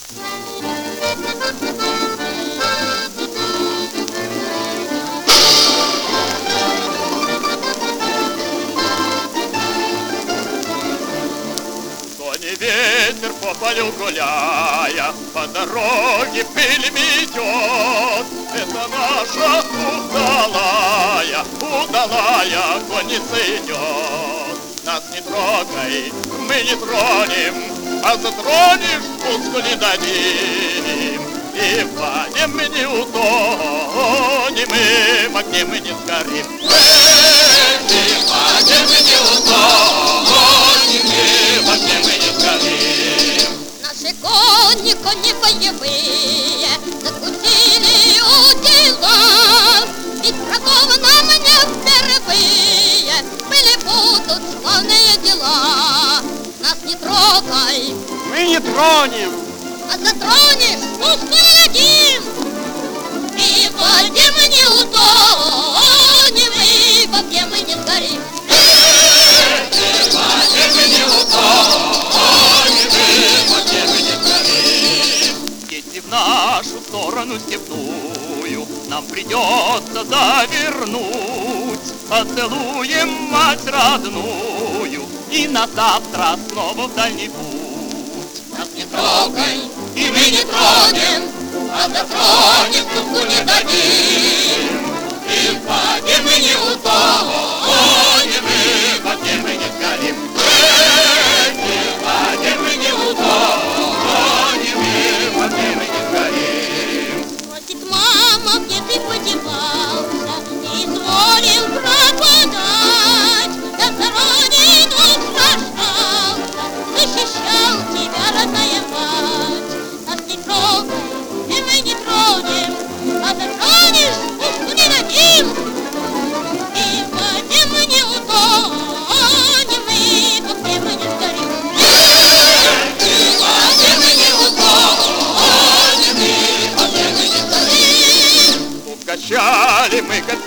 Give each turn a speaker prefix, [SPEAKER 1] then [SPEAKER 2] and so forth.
[SPEAKER 1] Ветер по полю гуляя, по дороге пыль метет. Это наша удалая конница идет. Нас не трогай, мы не тронем, а затронешь, спуску не дадим. И в воде мы не утонем, и в огне мы не сгорим. И в воде мы не утонем, и в огне мы не сгорим.
[SPEAKER 2] Наши кони боевые, закусили удила, ведь врагов нам не впервые, были будут славные дела. Нас не трогай,
[SPEAKER 3] мы не тронем,
[SPEAKER 2] а затронешь, спуску не дадим. И в воде мы не утонем, и в огне мы не сгорим.
[SPEAKER 1] И в воде мы не утонем, и в огне мы не сгорим. Если в нашу сторону степную нам придется довернуть, поцелуем мать родную и на завтра снова в дальний путь.
[SPEAKER 2] Нас не трогай, и мы не тронем, а затронем, спуску не дадим.
[SPEAKER 1] И в воде мы не утонем, и в огне мы не сгорим. И в воде мы не утонем, и в огне мы не сгорим.
[SPEAKER 2] Спросит мама, где ты подевался, и изволил пропадать. Я за родину сражался, защищал тебя, родная мать. Нас не трогай, и мы не тронем, а затронешь, спуску не дадим. И в воде мы не утонем, и в огне мы не сгорим.
[SPEAKER 1] И в воде мы не утонем, и в огне мы не сгорим. Угощали мы, как